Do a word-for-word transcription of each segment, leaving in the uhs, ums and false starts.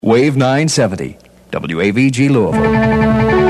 Wave nine seventy, W A V G Louisville.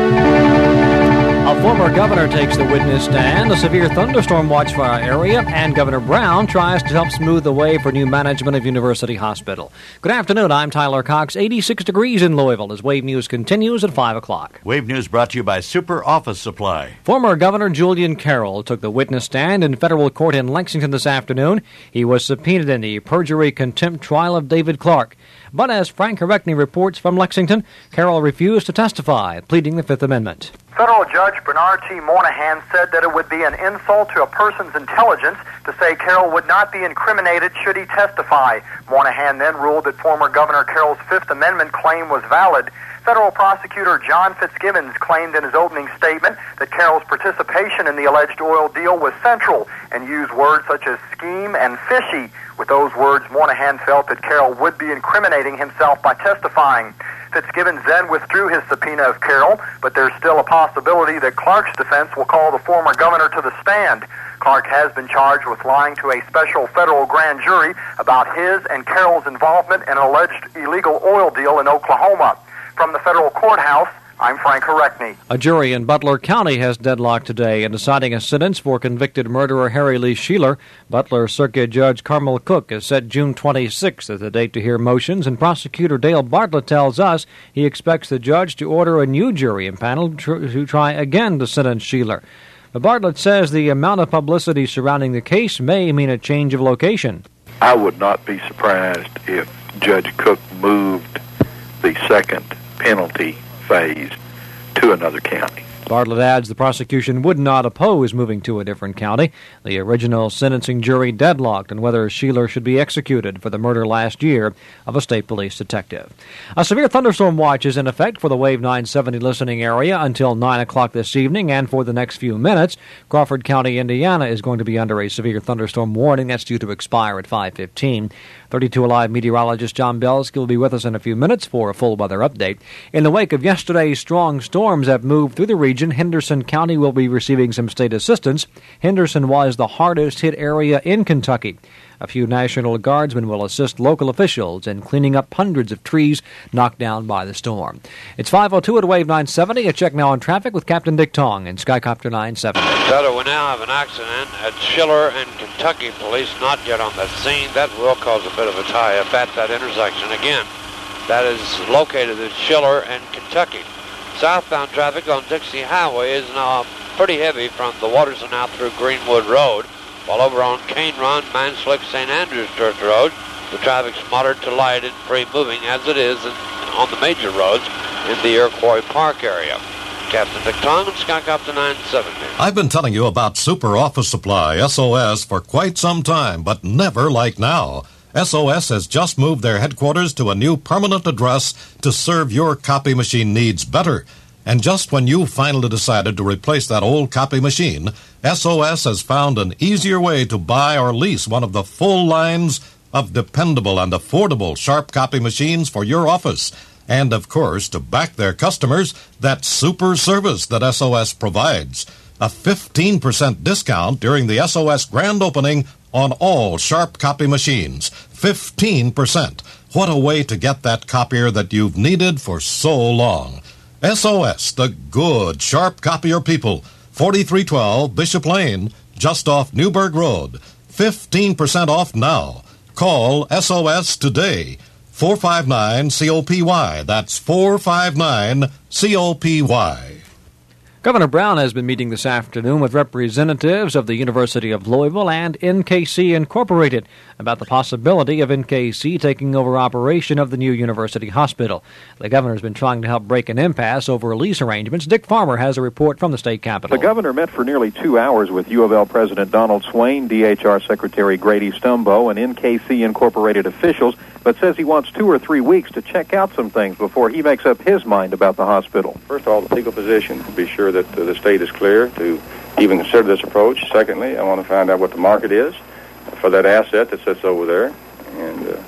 A former governor takes the witness stand, a severe thunderstorm watch for our area, and Governor Brown tries to help smooth the way for new management of University Hospital. Good afternoon, I'm Tyler Cox. eighty-six degrees in Louisville as Wave News continues at five o'clock. Wave News brought to you by Super Office Supply. Former Governor Julian Carroll took the witness stand in federal court in Lexington this afternoon. He was subpoenaed in the perjury contempt trial of David Clark. But as Frank Horekney reports from Lexington, Carroll refused to testify, pleading the Fifth Amendment. Federal Judge Bernard T. Moynihan said that it would be an insult to a person's intelligence to say Carroll would not be incriminated should he testify. Moynihan then ruled that former Governor Carroll's Fifth Amendment claim was valid. Federal prosecutor John Fitzgibbons claimed in his opening statement that Carroll's participation in the alleged oil deal was central and used words such as scheme and fishy. With those words, Moynihan felt that Carroll would be incriminating himself by testifying. Fitzgibbons then withdrew his subpoena of Carroll, but there's still a possibility that Clark's defense will call the former governor to the stand. Clark has been charged with lying to a special federal grand jury about his and Carroll's involvement in an alleged illegal oil deal in Oklahoma. From the federal courthouse, I'm Frank Horekney. A jury in Butler County has deadlocked today in deciding a sentence for convicted murderer Harry Lee Sheeler. Butler Circuit Judge Carmel Cook has set June twenty-sixth as the date to hear motions, and prosecutor Dale Bartlett tells us he expects the judge to order a new jury impaneled tr- to try again to sentence Sheeler. But Bartlett says the amount of publicity surrounding the case may mean a change of location. I would not be surprised if Judge Cook moved the second penalty phase to another county. Bartlett adds the prosecution would not oppose moving to a different county. The original sentencing jury deadlocked on whether Sheeler should be executed for the murder last year of a state police detective. A severe thunderstorm watch is in effect for the Wave nine seventy listening area until nine o'clock this evening, and for the next few minutes, Crawford County, Indiana is going to be under a severe thunderstorm warning that's due to expire at five fifteen. thirty-two Alive meteorologist John Belsky will be with us in a few minutes for a full weather update. In the wake of yesterday's strong storms that moved through the region, Henderson County will be receiving some state assistance. Henderson was the hardest hit area in Kentucky. A few National Guardsmen will assist local officials in cleaning up hundreds of trees knocked down by the storm. It's five oh two at Wave nine seventy. A check now on traffic with Captain Dick Tong in Skycopter nine seventy. So we now have an accident at Schiller and Kentucky. Police not yet on the scene. That will cause a bit of a tie-up at that intersection. Again, that is located at Schiller and Kentucky. Southbound traffic on Dixie Highway is now pretty heavy from the Waterson out through Greenwood Road, while over on Cane Run, Manslick, Saint Andrews Church Road, the traffic's moderate to light and free-moving as it is in, on the major roads in the Iroquois Park area. Captain Dick Tong and Skycopter nine seventy. I've been telling you about Super Office Supply, S O S, for quite some time, but never like now. S O S has just moved their headquarters to a new permanent address to serve your copy machine needs better. And just when you finally decided to replace that old copy machine, S O S has found an easier way to buy or lease one of the full lines of dependable and affordable Sharp copy machines for your office. And, of course, to back their customers, that super service that S O S provides. A fifteen percent discount during the S O S grand opening on all Sharp copy machines. fifteen percent. What a way to get that copier that you've needed for so long. S O S, the good Sharp copier people. forty-three twelve Bishop Lane, just off Newburgh Road. fifteen percent off now. Call S O S today. four five nine C O P Y. That's four five nine C O P Y. Governor Brown has been meeting this afternoon with representatives of the University of Louisville and N K C Incorporated about the possibility of N K C taking over operation of the new university hospital. The governor has been trying to help break an impasse over lease arrangements. Dick Farmer has a report from the state capitol. The governor met for nearly two hours with U of L President Donald Swain, D H R Secretary Grady Stumbo, and N K C Incorporated officials, but says he wants two or three weeks to check out some things before he makes up his mind about the hospital. First of all, the legal position, to be sure that uh, the state is clear to even consider this approach. Secondly, I want to find out what the market is for that asset that sits over there, and uh,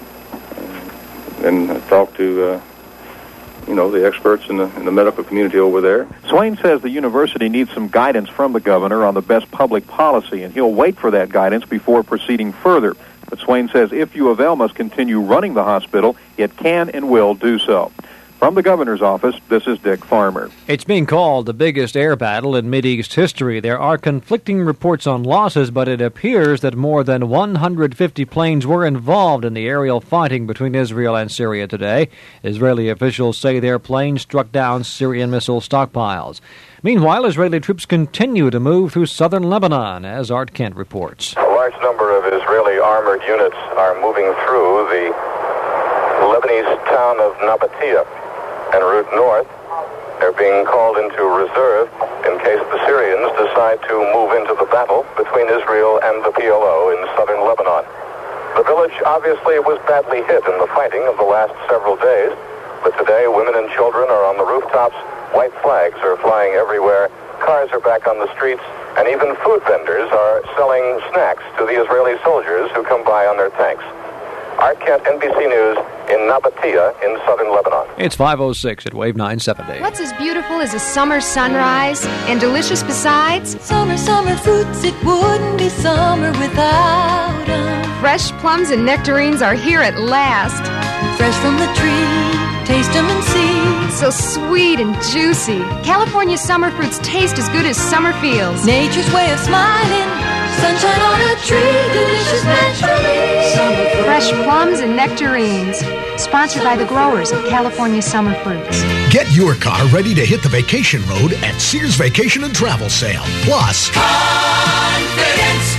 uh, then talk to uh, you know the experts in the in the medical community over there. Swain says the university needs some guidance from the governor on the best public policy, and he'll wait for that guidance before proceeding further. But Swain says if U of L must continue running the hospital, it can and will do so. From the governor's office, this is Dick Farmer. It's being called the biggest air battle in Mideast history. There are conflicting reports on losses, but it appears that more than one hundred fifty planes were involved in the aerial fighting between Israel and Syria today. Israeli officials say their planes struck down Syrian missile stockpiles. Meanwhile, Israeli troops continue to move through southern Lebanon, as Art Kent reports. A large number of Israeli armored units are moving through the Lebanese town of Nabatea en route north. They're being called into reserve in case the Syrians decide to move into the battle between Israel and the P L O in southern Lebanon. The village obviously was badly hit in the fighting of the last several days, but today women and children are on the rooftops, white flags are flying everywhere, cars are back on the streets, and even food vendors are selling snacks to the Israeli soldiers who come by on their tanks. Art Kent, N B C News, in Nabatea in southern Lebanon. It's five oh six at Wave nine seventy. What's as beautiful as a summer sunrise and delicious besides? Summer, summer fruits, it wouldn't be summer without them. Fresh plums and nectarines are here at last. Fresh from the tree, taste them and see. So sweet and juicy. California summer fruits taste as good as summer feels. Nature's way of smiling. Sunshine on a tree, delicious naturally. Summer Fresh plums and nectarines. Sponsored by the growers of California summer fruits. Get your car ready to hit the vacation road at Sears Vacation and Travel Sale. Plus, confidence.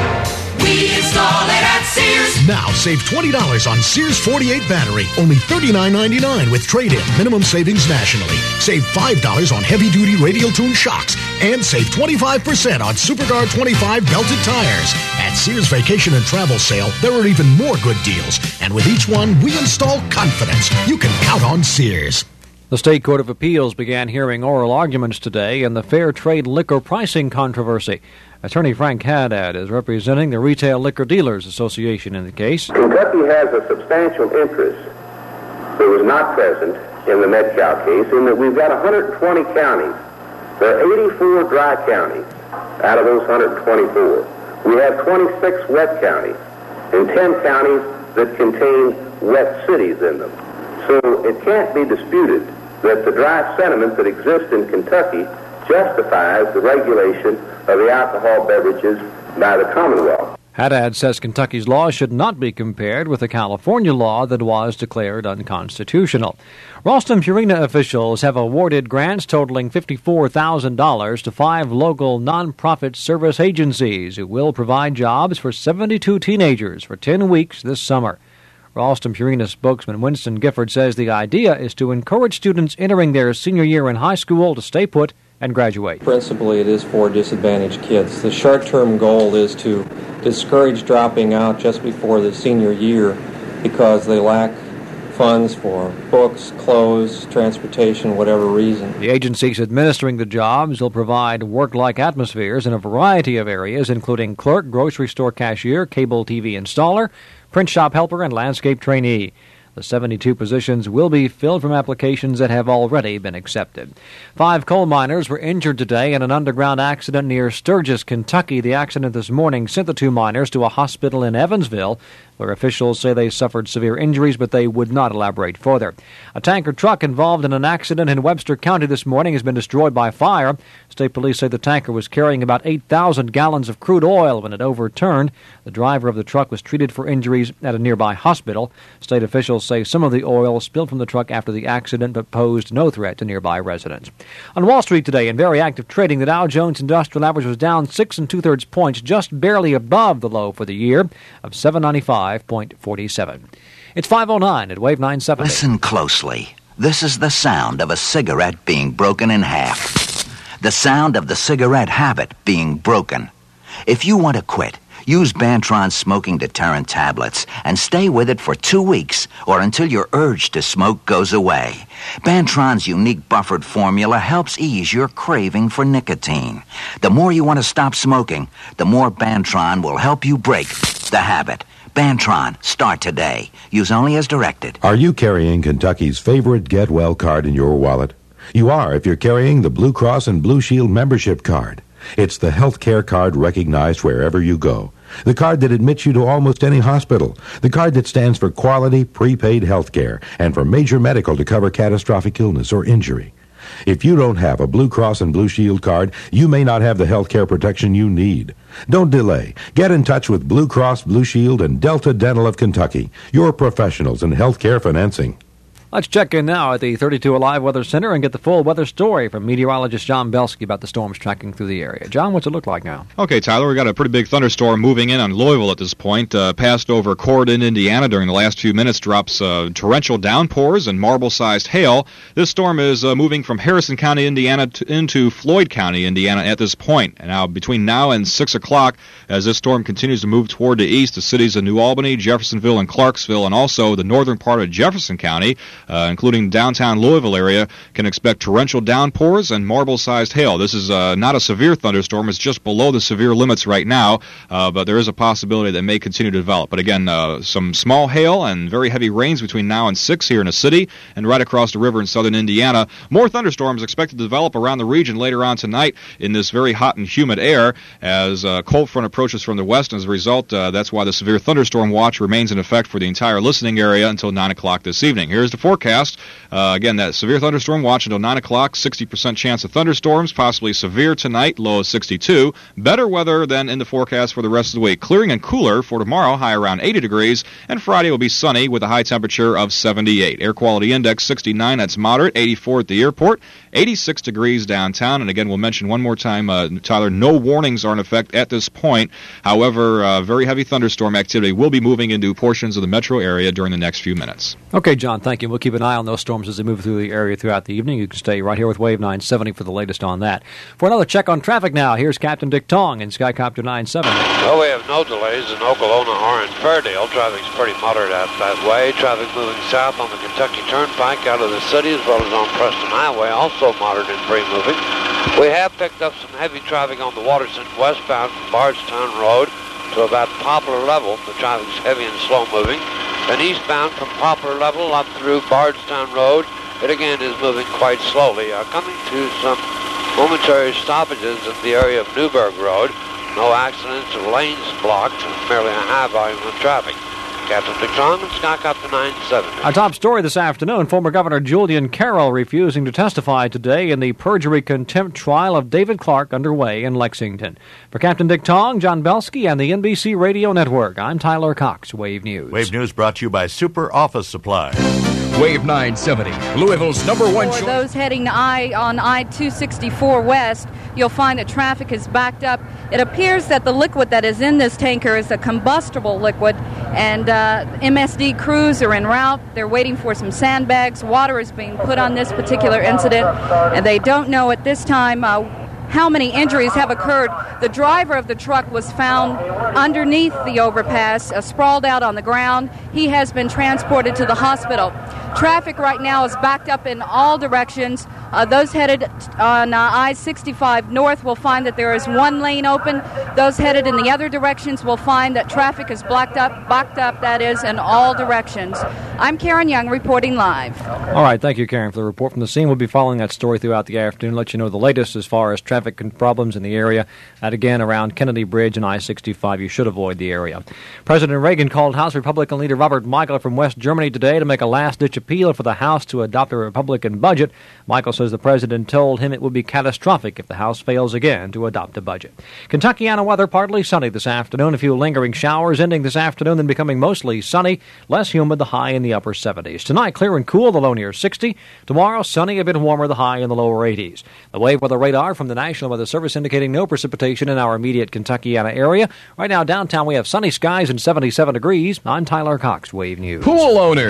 We install it at Sears. Now save twenty dollars on Sears forty-eight battery. Only thirty-nine ninety-nine with trade-in. Minimum savings nationally. Save five dollars on heavy-duty radial tune shocks. And save twenty-five percent on SuperGuard twenty-five belted tires. At Sears Vacation and Travel Sale, there are even more good deals. And with each one, we install confidence. You can count on Sears. The State Court of Appeals began hearing oral arguments today in the Fair Trade liquor pricing controversy. Attorney Frank Haddad is representing the Retail Liquor Dealers Association in the case. Kentucky has a substantial interest that was not present in the Metcal case in that we've got one hundred twenty counties. There are eighty-four dry counties out of those one hundred twenty-four. We have twenty-six wet counties and ten counties that contain wet cities in them. So it can't be disputed that the dry sediment that exists in Kentucky justifies the regulation of the alcohol beverages by the Commonwealth. Haddad says Kentucky's law should not be compared with the California law that was declared unconstitutional. Ralston Purina officials have awarded grants totaling fifty-four thousand dollars to five local nonprofit service agencies who will provide jobs for seventy-two teenagers for ten weeks this summer. Ralston Purina spokesman Winston Gifford says the idea is to encourage students entering their senior year in high school to stay put and graduate. Principally, it is for disadvantaged kids. The short-term goal is to discourage dropping out just before the senior year because they lack funds for books, clothes, transportation, whatever reason. The agencies administering the jobs will provide work-like atmospheres in a variety of areas, including clerk, grocery store cashier, cable T V installer, print shop helper, and landscape trainee. The seventy-two positions will be filled from applications that have already been accepted. Five coal miners were injured today in an underground accident near Sturgis, Kentucky. The accident this morning sent the two miners to a hospital in Evansville, where officials say they suffered severe injuries, but they would not elaborate further. A tanker truck involved in an accident in Webster County this morning has been destroyed by fire. State police say the tanker was carrying about eight thousand gallons of crude oil when it overturned. The driver of the truck was treated for injuries at a nearby hospital. State officials say some of the oil spilled from the truck after the accident but posed no threat to nearby residents. On Wall Street today, in very active trading, the Dow Jones Industrial Average was down six and two-thirds points, just barely above the low for the year of seven ninety-five point four seven. It's five oh nine at Wave nine seventy. Listen closely. This is the sound of a cigarette being broken in half. The sound of the cigarette habit being broken. If you want to quit, use Bantron smoking deterrent tablets and stay with it for two weeks or until your urge to smoke goes away. Bantron's unique buffered formula helps ease your craving for nicotine. The more you want to stop smoking, the more Bantron will help you break the habit. Bantron, start today. Use only as directed. Are you carrying Kentucky's favorite Get Well card in your wallet? You are if you're carrying the Blue Cross and Blue Shield membership card. It's the health care card recognized wherever you go. The card that admits you to almost any hospital. The card that stands for quality, prepaid health care and for major medical to cover catastrophic illness or injury. If you don't have a Blue Cross and Blue Shield card, you may not have the health care protection you need. Don't delay. Get in touch with Blue Cross, Blue Shield, and Delta Dental of Kentucky, your professionals in health care financing. Let's check in now at the thirty-two Alive Weather Center and get the full weather story from meteorologist John Belsky about the storms tracking through the area. John, what's it look like now? Okay, Tyler, we got a pretty big thunderstorm moving in on Louisville at this point. Uh, passed over Corydon, Indiana during the last few minutes, drops uh, torrential downpours and marble-sized hail. This storm is uh, moving from Harrison County, Indiana, to, into Floyd County, Indiana at this point. And now, between now and six o'clock, as this storm continues to move toward the east, the cities of New Albany, Jeffersonville, and Clarksville, and also the northern part of Jefferson County, Uh, including downtown Louisville area, can expect torrential downpours and marble-sized hail. This is uh, not a severe thunderstorm. It's just below the severe limits right now, uh, but there is a possibility that may continue to develop. But again, uh, some small hail and very heavy rains between now and six here in the city and right across the river in southern Indiana. More thunderstorms expected to develop around the region later on tonight in this very hot and humid air as a cold front approaches from the west. And as a result, uh, that's why the severe thunderstorm watch remains in effect for the entire listening area until nine o'clock this evening. Here's the forecast. Uh, again, that severe thunderstorm watch until nine o'clock, sixty percent chance of thunderstorms, possibly severe tonight, low of sixty-two. Better weather than in the forecast for the rest of the week. Clearing and cooler for tomorrow, high around eighty degrees, and Friday will be sunny with a high temperature of seventy-eight. Air quality index sixty-nine, that's moderate, eighty-four at the airport, eighty-six degrees downtown. And again, we'll mention one more time, uh, Tyler, no warnings are in effect at this point. However, uh, very heavy thunderstorm activity will be moving into portions of the metro area during the next few minutes. Okay, John, thank you. We'll keep an eye on those storms as they move through the area throughout the evening. You can stay right here with Wave nine seventy for the latest on that. For another check on traffic now, here's Captain Dick Tong in Skycopter nine seventy. Well, we have no delays in Okolona or in Fairdale. Traffic's pretty moderate out that way. Traffic moving south on the Kentucky Turnpike out of the city as well as on Preston Highway, also moderate and free moving. We have picked up some heavy traffic on the Waterson westbound from Bardstown Road to about Poplar Level. The traffic's heavy and slow moving. And eastbound from Poplar Level up through Bardstown Road, it again is moving quite slowly. Uh, coming to some momentary stoppages in the area of Newburgh Road. No accidents or lanes blocked, merely a high volume of traffic. Captain Dick Tong and Skycopter nine seventy. Our top story this afternoon, former Governor Julian Carroll refusing to testify today in the perjury contempt trial of David Clark underway in Lexington. For Captain Dick Tong, John Belsky, and the N B C Radio Network, I'm Tyler Cox, Wave News. Wave News brought to you by Super Office Supply. Wave nine seventy, Louisville's number one For choice. those heading to I on I two sixty-four West, you'll find that traffic is backed up. It appears that the liquid that is in this tanker is a combustible liquid, and uh, M S D crews are en route. They're waiting for some sandbags. Water is being put on this particular incident, and they don't know at this time uh, how many injuries have occurred. The driver of the truck was found underneath the overpass, uh, sprawled out on the ground. He has been transported to the hospital. Traffic right now is backed up in all directions. Uh, those headed on uh, I sixty-five North will find that there is one lane open. Those headed in the other directions will find that traffic is blacked up, backed up, that is, in all directions. I'm Karen Young reporting live. All right, thank you, Karen, for the report from the scene. We'll be following that story throughout the afternoon, let you know the latest as far as traffic problems in the area. And again, around Kennedy Bridge and I sixty-five, you should avoid the area. President Reagan called House Republican leader Robert Michael from West Germany today to make a last-ditch appeal for the House to adopt a Republican budget. Michael says the president told him it would be catastrophic if the House fails again to adopt a budget. Kentuckiana weather partly sunny this afternoon. A few lingering showers ending this afternoon, then becoming mostly sunny, less humid, the high in the upper seventies. Tonight, clear and cool, the low near sixty. Tomorrow, sunny, a bit warmer, the high in the lower eighties. The wave weather radar from the National Weather Service indicating no precipitation in our immediate Kentuckiana area. Right now, downtown, we have sunny skies and seventy-seven degrees. I'm Tyler Cox, Wave News. Pool owners.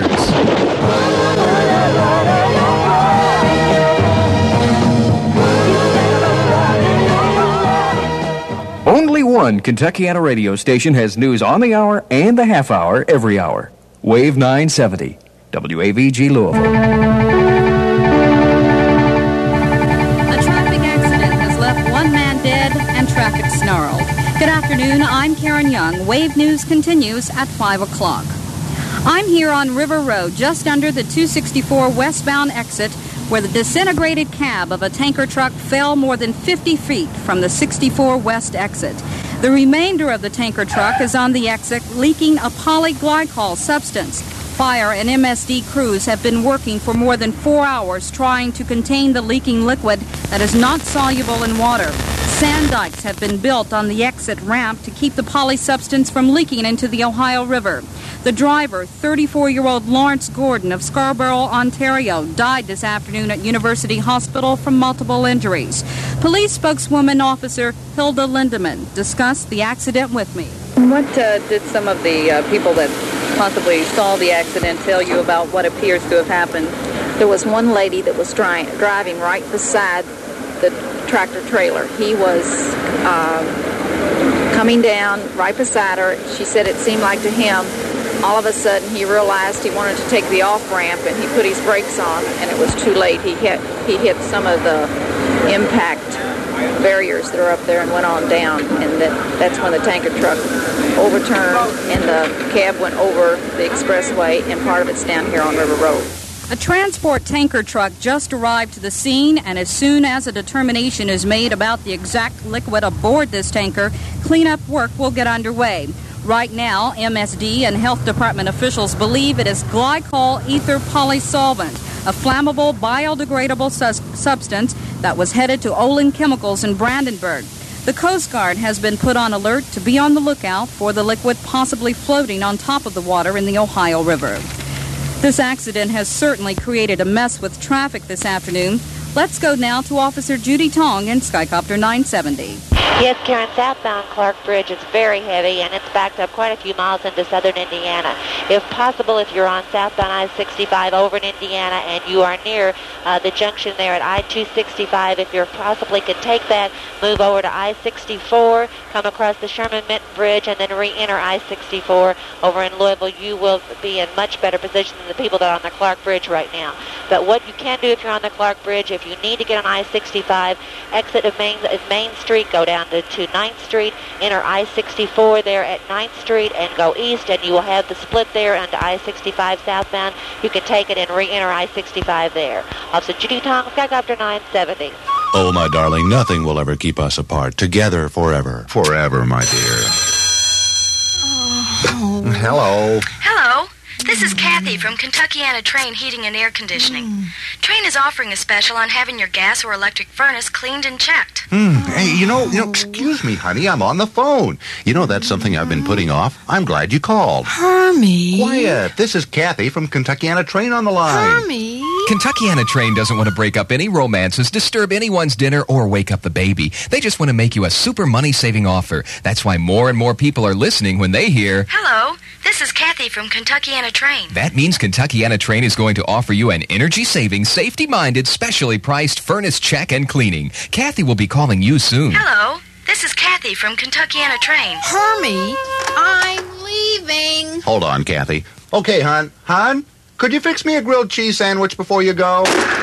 Only one Kentuckiana radio station has news on the hour and the half hour every hour. Wave nine seventy, W A V G Louisville. A traffic accident has left one man dead and traffic snarled. Good afternoon, I'm Karen Young. Wave News continues at five o'clock. I'm here on River Road, just under the two sixty-four westbound exit, where the disintegrated cab of a tanker truck fell more than fifty feet from the sixty-four West exit. The remainder of the tanker truck is on the exit, leaking a polyglycol substance. Fire and M S D crews have been working for more than four hours trying to contain the leaking liquid that is not soluble in water. Sand dikes have been built on the exit ramp to keep the poly substance from leaking into the Ohio River. The driver, thirty-four-year-old Lawrence Gordon of Scarborough, Ontario, died this afternoon at University Hospital from multiple injuries. Police spokeswoman Officer Hilda Lindemann discussed the accident with me. What uh, did some of the uh, people that possibly saw the accident tell you about what appears to have happened? There was one lady that was dri- driving right beside the tractor trailer. He was uh, coming down right beside her. She said it seemed like to him, all of a sudden he realized he wanted to take the off-ramp, and he put his brakes on, and it was too late. He hit, he hit some of the impact barriers that are up there and went on down, and that, that's when the tanker truck overturned and the cab went over the expressway, and part of it's down here on River Road. A transport tanker truck just arrived to the scene, and as soon as a determination is made about the exact liquid aboard this tanker, cleanup work will get underway. Right now, M S D and Health Department officials believe it is glycol ether polysolvent, a flammable, biodegradable sus- substance that was headed to Olin Chemicals in Brandenburg. The Coast Guard has been put on alert to be on the lookout for the liquid possibly floating on top of the water in the Ohio River. This accident has certainly created a mess with traffic this afternoon. Let's go now to Officer Judy Tong in Skycopter nine seventy. Yes, Karen, southbound Clark Bridge is very heavy, and it's backed up quite a few miles into southern Indiana. If possible, if you're on southbound I sixty-five over in Indiana and you are near uh, the junction there at I two sixty-five, if you possibly could take that, move over to I sixty-four, come across the Sherman-Minton Bridge, and then re-enter I sixty-four over in Louisville, you will be in much better position than the people that are on the Clark Bridge right now. But what you can do if you're on the Clark Bridge, if you need to get on I sixty-five, exit of Main, of Main Street, go down to, to ninth Street, enter I sixty-four there at ninth Street, and go east, and you will have the split there onto I sixty-five southbound. You can take it and re-enter I sixty-five there. Officer Judy Tong, Skycopter nine seventy. Oh, my darling, nothing will ever keep us apart. Together forever. Forever, my dear. Oh. Hello. Hello. This is Kathy from Kentuckiana Train Heating and Air Conditioning. Mm. Train is offering a special on having your gas or electric furnace cleaned and checked. Mm. Hey, you know, you know, excuse me, honey, I'm on the phone. You know, that's something I've been putting off. I'm glad you called. Hermie. Quiet. This is Kathy from Kentuckiana Train on the line. Hermie. Kentuckiana Train doesn't want to break up any romances, disturb anyone's dinner, or wake up the baby. They just want to make you a super money-saving offer. That's why more and more people are listening when they hear... Hello. This is Kathy from Kentuckiana Train. That means Kentuckiana Train is going to offer you an energy-saving, safety-minded, specially priced furnace check and cleaning. Kathy will be calling you soon. Hello, this is Kathy from Kentuckiana Train. Hermie, I'm leaving. Hold on, Kathy. Okay, hon. Hon, could you fix me a grilled cheese sandwich before you go?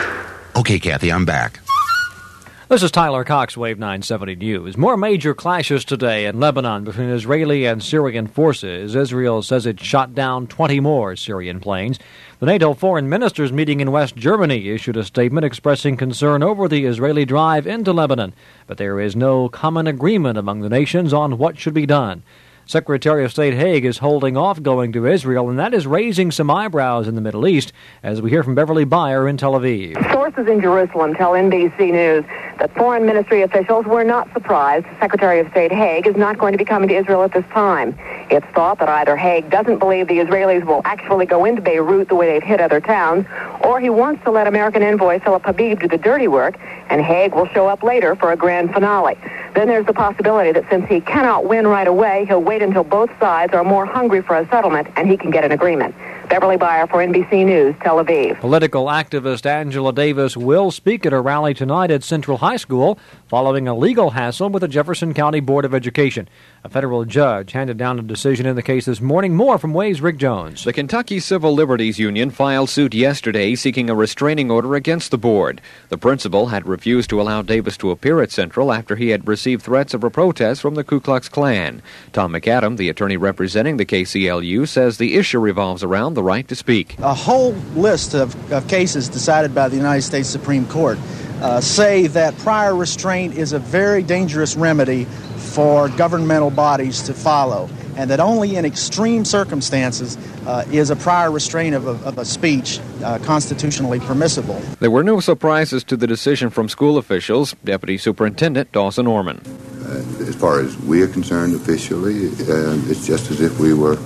Okay, Kathy, I'm back. This is Tyler Cox, Wave nine seventy News. More major clashes today in Lebanon between Israeli and Syrian forces. Israel says it shot down twenty more Syrian planes. The NATO foreign ministers meeting in West Germany issued a statement expressing concern over the Israeli drive into Lebanon, but there is no common agreement among the nations on what should be done. Secretary of State Haig is holding off going to Israel, and that is raising some eyebrows in the Middle East, as we hear from Beverly Byer in Tel Aviv. Sources in Jerusalem tell N B C News that foreign ministry officials were not surprised Secretary of State Haig is not going to be coming to Israel at this time. It's thought that either Haig doesn't believe the Israelis will actually go into Beirut the way they've hit other towns, or he wants to let American envoy Philip Habib do the dirty work, and Haig will show up later for a grand finale. Then there's the possibility that since he cannot win right away, he'll wait until both sides are more hungry for a settlement and he can get an agreement. Beverly Byer for N B C News, Tel Aviv. Political activist Angela Davis will speak at a rally tonight at Central High School following a legal hassle with the Jefferson County Board of Education. A federal judge handed down a decision in the case this morning. More from Wave's Rick Jones. The Kentucky Civil Liberties Union filed suit yesterday seeking a restraining order against the board. The principal had refused to allow Davis to appear at Central after he had received threats of a protest from the Ku Klux Klan. Tom McAdam, the attorney representing the K C L U, says the issue revolves around the right to speak. A whole list of, of cases decided by the United States Supreme Court uh, say that prior restraint is a very dangerous remedy for governmental bodies to follow, and that only in extreme circumstances uh, is a prior restraint of a, of a speech uh, constitutionally permissible. There were no surprises to the decision from school officials. Deputy Superintendent Dawson Orman. Uh, as far as we are concerned officially, uh, it's just as if we were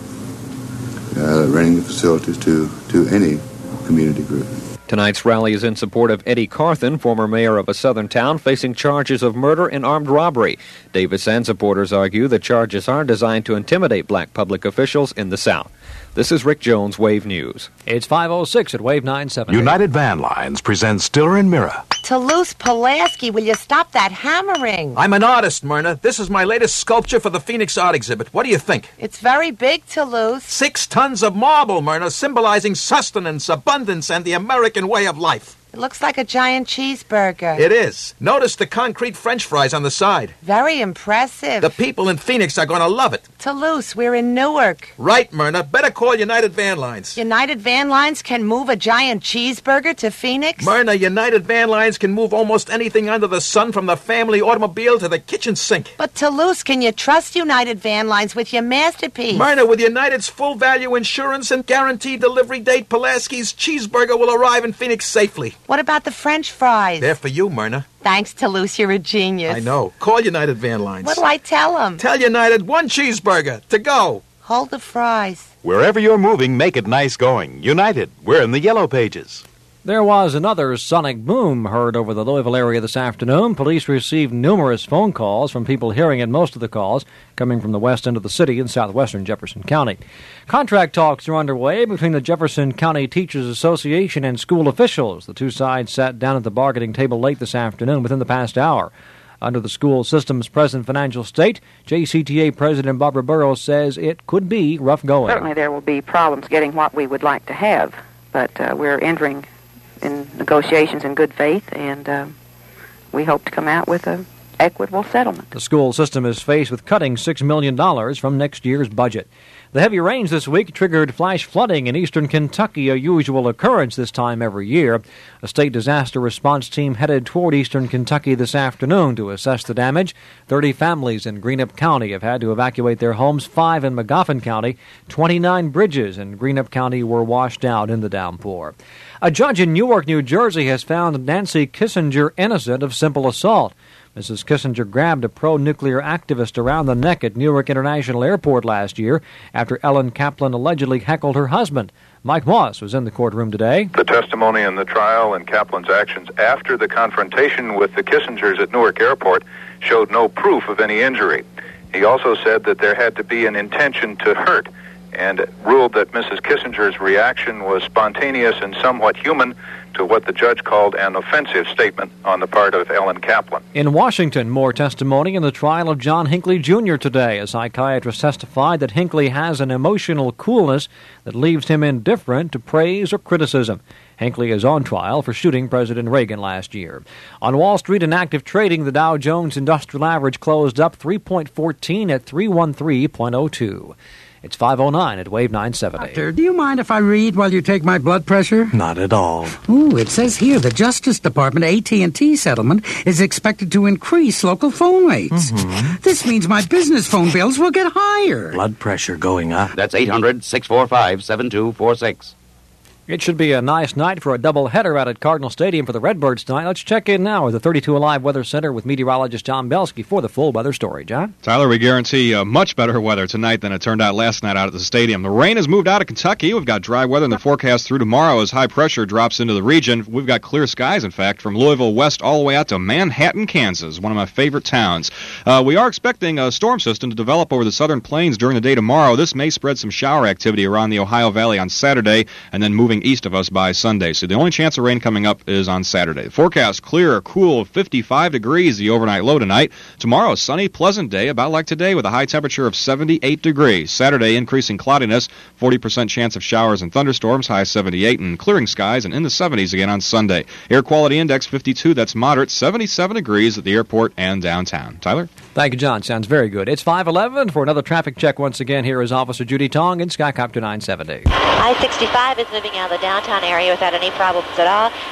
uh, renting the facilities to, to any community group. Tonight's rally is in support of Eddie Carthen, former mayor of a southern town, facing charges of murder and armed robbery. Davis and supporters argue the charges are designed to intimidate black public officials in the South. This is Rick Jones, Wave News. It's five oh six at Wave nine seventy. United Van Lines presents Stiller and Mira. Toulouse Pulaski, will you stop that hammering? I'm an artist, Myrna. This is my latest sculpture for the Phoenix Art Exhibit. What do you think? It's very big, Toulouse. Six tons of marble, Myrna, symbolizing sustenance, abundance, and the American way of life. It looks like a giant cheeseburger. It is. Notice the concrete French fries on the side. Very impressive. The people in Phoenix are going to love it. Toulouse, we're in Newark. Right, Myrna. Better call United Van Lines. United Van Lines can move a giant cheeseburger to Phoenix? Myrna, United Van Lines can move almost anything under the sun, from the family automobile to the kitchen sink. But Toulouse, can you trust United Van Lines with your masterpiece? Myrna, with United's full value insurance and guaranteed delivery date, Pulaski's cheeseburger will arrive in Phoenix safely. What about the French fries? They're for you, Myrna. Thanks, Toulouse. You're a genius. I know. Call United Van Lines. What'll I tell them? Tell United one cheeseburger to go. Hold the fries. Wherever you're moving, make it nice going. United, we're in the yellow pages. There was another sonic boom heard over the Louisville area this afternoon. Police received numerous phone calls from people hearing it, most of the calls coming from the west end of the city in southwestern Jefferson County. Contract talks are underway between the Jefferson County Teachers Association and school officials. The two sides sat down at the bargaining table late this afternoon within the past hour. Under the school system's present financial state, J C T A President Barbara Burrows says it could be rough going. Certainly there will be problems getting what we would like to have, but uh, we're entering in negotiations in good faith, and uh, we hope to come out with an equitable settlement. The school system is faced with cutting six million dollars from next year's budget. The heavy rains this week triggered flash flooding in eastern Kentucky, a usual occurrence this time every year. A state disaster response team headed toward eastern Kentucky this afternoon to assess the damage. Thirty families in Greenup County have had to evacuate their homes, five in Magoffin County. Twenty-nine bridges in Greenup County were washed out in the downpour. A judge in Newark, New Jersey, has found Nancy Kissinger innocent of simple assault. Missus Kissinger grabbed a pro-nuclear activist around the neck at Newark International Airport last year after Ellen Kaplan allegedly heckled her husband. Mike Moss was in the courtroom today. The testimony in the trial and Kaplan's actions after the confrontation with the Kissingers at Newark Airport showed no proof of any injury. He also said that there had to be an intention to hurt, and ruled that Missus Kissinger's reaction was spontaneous and somewhat human to what the judge called an offensive statement on the part of Ellen Kaplan. In Washington, more testimony in the trial of John Hinckley Junior today. A psychiatrist testified that Hinckley has an emotional coolness that leaves him indifferent to praise or criticism. Hinckley is on trial for shooting President Reagan last year. On Wall Street, in active trading, the Dow Jones Industrial Average closed up three point one four at three thirteen point oh two. It's five oh nine at Wave nine seventy. Doctor, do you mind if I read while you take my blood pressure? Not at all. Ooh, it says here the Justice Department A T and T settlement is expected to increase local phone rates. Mm-hmm. This means my business phone bills will get higher. Blood pressure going up. That's eight hundred, six four five, seven two four six. It should be a nice night for a doubleheader out at Cardinal Stadium for the Redbirds tonight. Let's check in now with the thirty-two Alive Weather Center with meteorologist John Belsky for the full weather story. John? Tyler, we guarantee uh, much better weather tonight than it turned out last night out at the stadium. The rain has moved out of Kentucky. We've got dry weather in the forecast through tomorrow as high pressure drops into the region. We've got clear skies, in fact, from Louisville west all the way out to Manhattan, Kansas, one of my favorite towns. Uh, we are expecting a storm system to develop over the southern plains during the day tomorrow. This may spread some shower activity around the Ohio Valley on Saturday and then moving east of us by Sunday. So the only chance of rain coming up is on Saturday. The forecast, clear, cool, fifty-five degrees, the overnight low tonight. Tomorrow, sunny, pleasant day, about like today, with a high temperature of seventy-eight degrees. Saturday, increasing cloudiness, forty percent chance of showers and thunderstorms, high seventy-eight, and clearing skies, and in the seventies again on Sunday. Air quality index fifty-two, that's moderate, seventy-seven degrees at the airport and downtown. Tyler? Thank you, John. Sounds very good. It's five eleven for another traffic check once again. Here is Officer Judy Tong in Skycopter nine seventy. I sixty-five is moving out of the downtown area without any problems at all.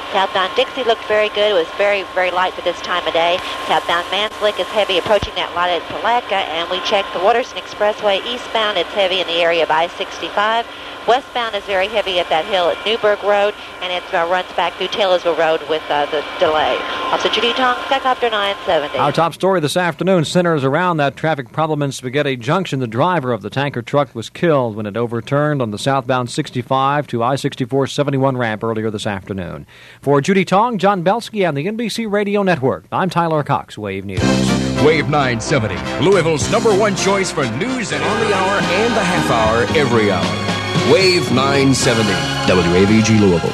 Southbound Dixie looked very good. It was very, very light for this time of day. Southbound Manslick is heavy approaching that light at Palatka, and we checked the Waterston Expressway eastbound. It's heavy in the area of I sixty-five. Westbound is very heavy at that hill at Newburgh Road, and it uh, runs back through Taylorsville Road with uh, the delay. Officer Judy Tong, Skycopter nine seventy. Our top story this afternoon centers around that traffic problem in Spaghetti Junction. The driver of the tanker truck was killed when it overturned on the southbound sixty-five to I sixty-four seventy-one ramp earlier this afternoon. For Judy Tong, John Belsky on the N B C Radio Network, I'm Tyler Cox, Wave News. Wave nine seventy, Louisville's number one choice for news and on the hour and the half hour every hour. Wave nine seventy, W A V G Louisville.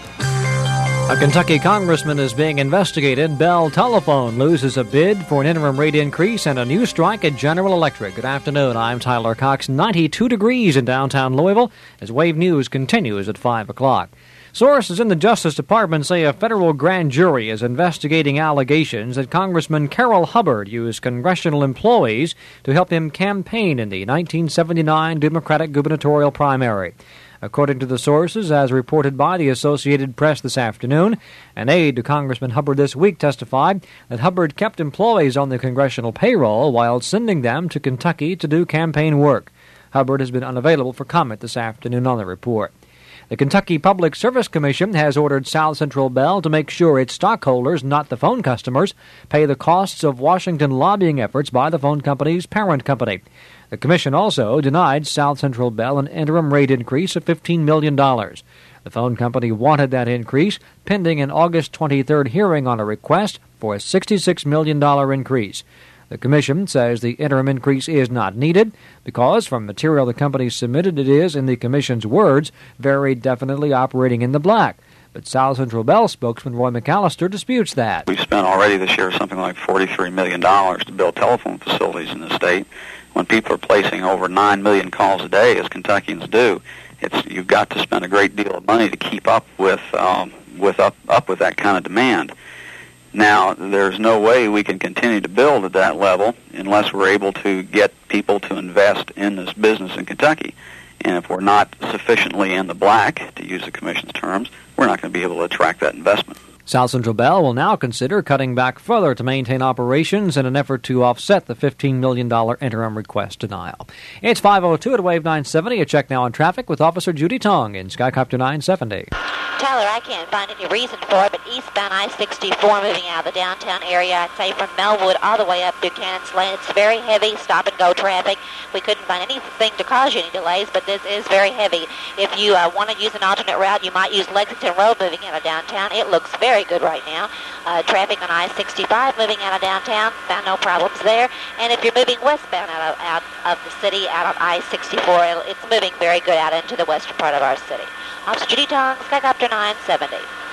A Kentucky congressman is being investigated. Bell Telephone loses a bid for an interim rate increase and a new strike at General Electric. Good afternoon, I'm Tyler Cox. ninety-two degrees in downtown Louisville as Wave News continues at five o'clock. Sources in the Justice Department say a federal grand jury is investigating allegations that Congressman Carroll Hubbard used congressional employees to help him campaign in the nineteen seventy-nine Democratic gubernatorial primary. According to the sources, as reported by the Associated Press this afternoon, an aide to Congressman Hubbard this week testified that Hubbard kept employees on the congressional payroll while sending them to Kentucky to do campaign work. Hubbard has been unavailable for comment this afternoon on the report. The Kentucky Public Service Commission has ordered South Central Bell to make sure its stockholders, not the phone customers, pay the costs of Washington lobbying efforts by the phone company's parent company. The commission also denied South Central Bell an interim rate increase of fifteen million dollars. The phone company wanted that increase pending an August twenty-third hearing on a request for a sixty-six million dollars increase. The Commission says the interim increase is not needed because, from material the company submitted, it is, in the Commission's words, very definitely operating in the black. But South Central Bell spokesman Roy McAllister disputes that. We've spent already this year something like forty-three million dollars to build telephone facilities in the state. When people are placing over nine million calls a day, as Kentuckians do, it's you've got to spend a great deal of money to keep up with um, with up, up with that kind of demand. Now, there's no way we can continue to build at that level unless we're able to get people to invest in this business in Kentucky. And if we're not sufficiently in the black, to use the Commission's terms, we're not going to be able to attract that investment. South Central Bell will now consider cutting back further to maintain operations in an effort to offset the fifteen million dollars interim request denial. It's five oh two at Wave nine seventy. A check now on traffic with Officer Judy Tong in Skycopter nine seventy. Tyler, I can't find any reason for it, but eastbound I sixty-four moving out of the downtown area, I'd say from Melwood all the way up to Cannon's Lane. It's very heavy, stop-and-go traffic. We couldn't find anything to cause you any delays, but this is very heavy. If you uh, want to use an alternate route, you might use Lexington Road moving out of downtown. It looks very good right now. Uh, traffic on I sixty-five moving out of downtown, found no problems there. And if you're moving westbound out of, out of the city, out on I sixty-four, it's moving very good out into the western part of our city. Officer Judy Tong, Skycopter nine seventy.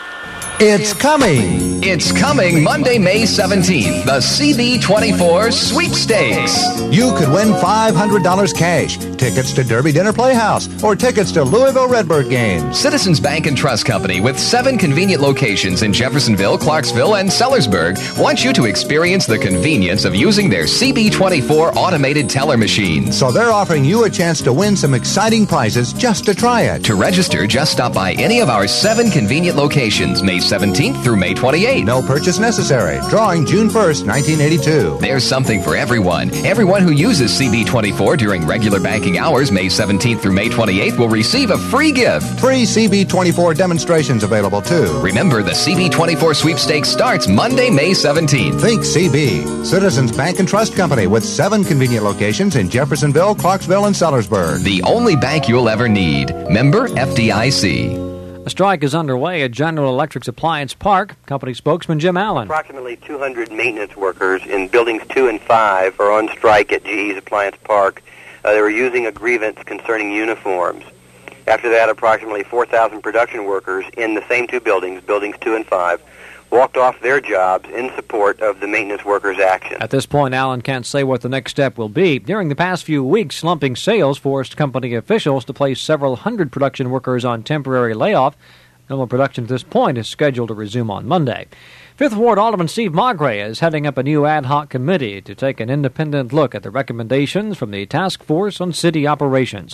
It's coming. It's coming Monday, May seventeenth, the C B twenty-four Sweepstakes. You could win five hundred dollars cash, tickets to Derby Dinner Playhouse, or tickets to Louisville Redbird games. Citizens Bank and Trust Company, with seven convenient locations in Jeffersonville, Clarksville, and Sellersburg, wants you to experience the convenience of using their C B twenty-four automated teller machines. So they're offering you a chance to win some exciting prizes just to try it. To register, just stop by any of our seven convenient locations, May seventeenth through May twenty-eighth. No purchase necessary. Drawing June first, nineteen eighty-two. There's something for everyone. Everyone who uses C B twenty-four during regular banking hours, May seventeenth through May twenty-eighth, will receive a free gift. Free C B twenty-four demonstrations available, too. Remember, the C B twenty-four Sweepstakes starts Monday, May seventeenth. Think C B. Citizens Bank and Trust Company, with seven convenient locations in Jeffersonville, Clarksville, and Sellersburg. The only bank you'll ever need. Member F D I C. A strike is underway at General Electric's Appliance Park. Company spokesman Jim Allen. Approximately two hundred maintenance workers in buildings two and five are on strike at G E's Appliance Park. Uh, they were using a grievance concerning uniforms. After that, approximately four thousand production workers in the same two buildings, buildings two and five, walked off their jobs in support of the maintenance workers' action. At this point, Allen can't say what the next step will be. During the past few weeks, slumping sales forced company officials to place several hundred production workers on temporary layoff. Normal production at this point is scheduled to resume on Monday. Fifth Ward Alderman Steve Magre is heading up a new ad hoc committee to take an independent look at the recommendations from the Task Force on City Operations.